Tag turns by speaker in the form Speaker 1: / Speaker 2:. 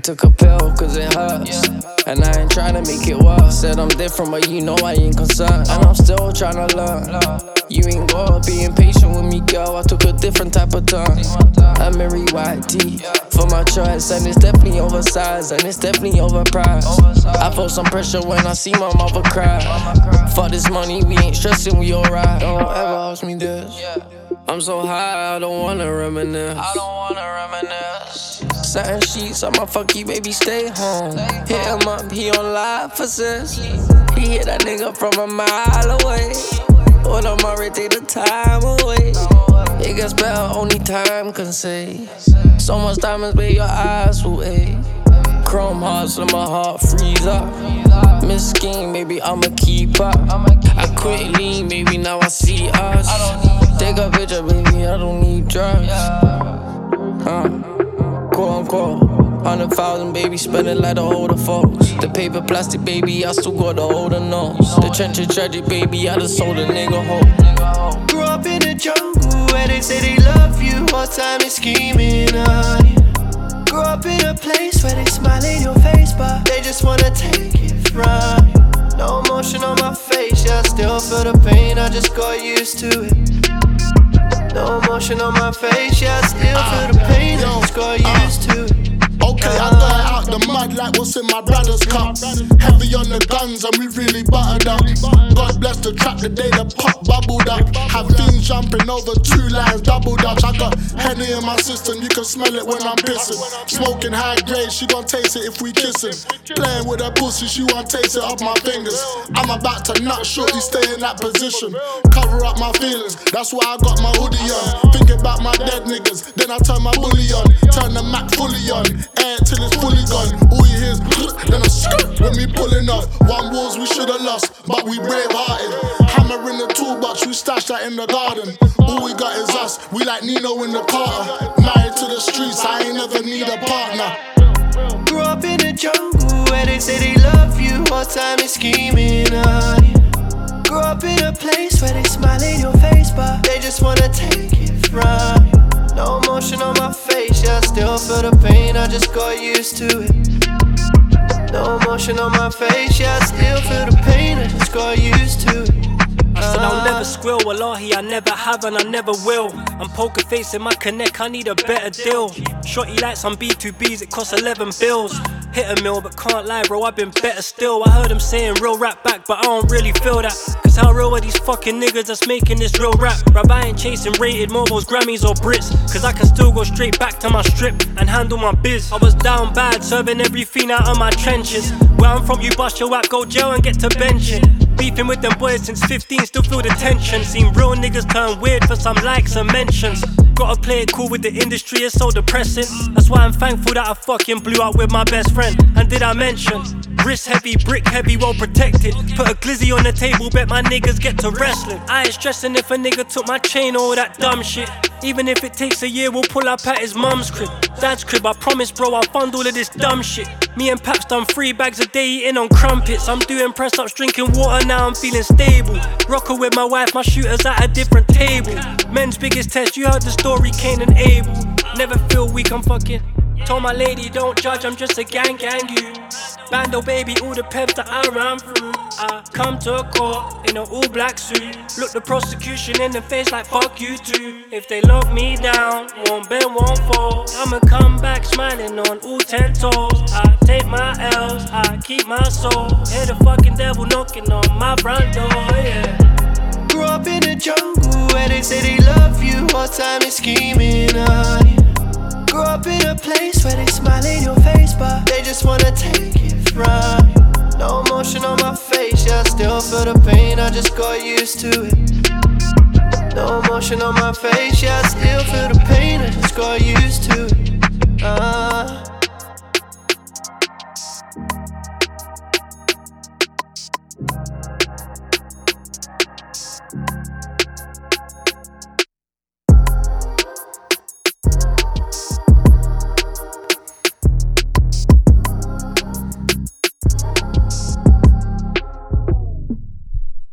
Speaker 1: took a pill cause it hurts, and I ain't tryna make it worse. Said I'm different, but you know I ain't concerned, and I'm still tryna learn. You ain't gotta be impatient with me, girl. I took a different type of turn. I'm Mary White tee for my choice, and it's definitely oversized, and it's definitely overpriced. I felt some pressure when I see my mother cry. Fuck this money, we ain't stressing, we alright. Don't ever ask me this. I'm so high, I don't wanna reminisce. Satin sheets, I'ma fuck you, baby, stay home. Hit him up, he on live for sis. He hit that nigga from a mile away. Hold on, already take the time away. It gets better, only time can say. So much diamonds, baby, your eyes will ache. Chrome hearts, let my heart freeze up. Miss Scheme, maybe I'ma keep up. I quit lean, maybe now I see us. Take a picture, baby, I don't need drugs. Quote unquote, 100,000, baby, spending like the older folks. The paper plastic, baby, I still got the older notes. The trench is tragic, baby, I just sold a nigga hope.
Speaker 2: Grew up in the jungle where they say they love you, all time is scheming on you. Grew up in a place where they smile in your face, but they just wanna take it from you. No emotion on my face, yeah, I still feel the pain, I just got used to it. No emotion on my face, yeah, I still feel the pain, I just got used to it.
Speaker 3: Okay, I got it out the mud like what's in my brother's cup. Heavy on the guns and we really buttered up. God bless the trap the day the pop bubbled up. Have fiends jumping over 2 lines, double dutch. I got Henny in my system, you can smell it when I'm pissing. Smoking high grade, she gon' taste it if we kissing. Playing with her pussy, she won't taste it off my fingers. I'm about to nut shorty, stay in that position. Cover up my feelings, that's why I got my hoodie on. Think about my dead niggas, then I turn my bully on. Turn the Mac fully on. Air till it's fully gone. All you hear is then a skirt when we pulling up. One wars we should've lost, but we brave-hearted. Hammer in the toolbox, we stashed that in the garden. All we got is us, we like Nino in the Carter. Married to the streets, I ain't never need a partner.
Speaker 2: Grew up in the jungle where they say they love you, all time is scheming on you. Grew up in a place where they smile in your face, but they just wanna take it from you. No emotion on my face, yeah, I still feel the pain, I just got used to it. No emotion on my face, yeah, I still feel the pain, I just got used to it.
Speaker 4: I said I'll never squill, wallahi I never have and I never will. I'm poker face in my connect, I need a better deal. Shorty like some B2Bs, it costs 11 bills. Hit a mill, but can't lie bro, I've been better still. I heard them saying real rap back, but I don't really feel that. Cause how real are these fucking niggas that's making this real rap? Bruv, I ain't chasing rated mobiles, Grammys or Brits. Cause I can still go straight back to my strip and handle my biz. I was down bad, serving every fiend out of my trenches. Where I'm from, you bust your whack, go jail and get to benching. Beefing with them boys since 15, still feel the tension. Seen real niggas turn weird for some likes and mentions. Gotta play it cool with the industry, it's so depressing. That's why I'm thankful that I fucking blew up with my best friend. And did I mention? Wrist heavy, brick heavy, well protected. Put a glizzy on the table, bet my niggas get to wrestling. I ain't stressing if a nigga took my chain or all that dumb shit. Even if it takes a year, we'll pull up at his mum's crib, dad's crib. I promise bro, I'll fund all of this dumb shit. Me and Paps done 3 bags a day eating on crumpets. I'm doing press ups, drinking water, now I'm feeling stable. Rockin' with my wife, my shooters at a different table. Men's biggest test, you heard the story, Cain and Abel. Never feel weak, I'm fucking. Told my lady, don't judge, I'm just a gang you. Bando baby, all the peps that I ran through. I come to court in an all black suit. Look the prosecution in the face like fuck you too. If they lock me down, won't bend, won't fall. I'ma come back smiling on all 10 toes. I take my L's, I keep my soul. Hear the fucking devil knocking on my front door, yeah.
Speaker 2: Grew up in the jungle where they say they love you, all time is scheming on you. Grew up in a place where they smile in your face, but they just wanna take it from you. No emotion on my face, yeah, I still feel the pain, I just got used to it. No emotion on my face, yeah, I still feel the pain, I just got used to it.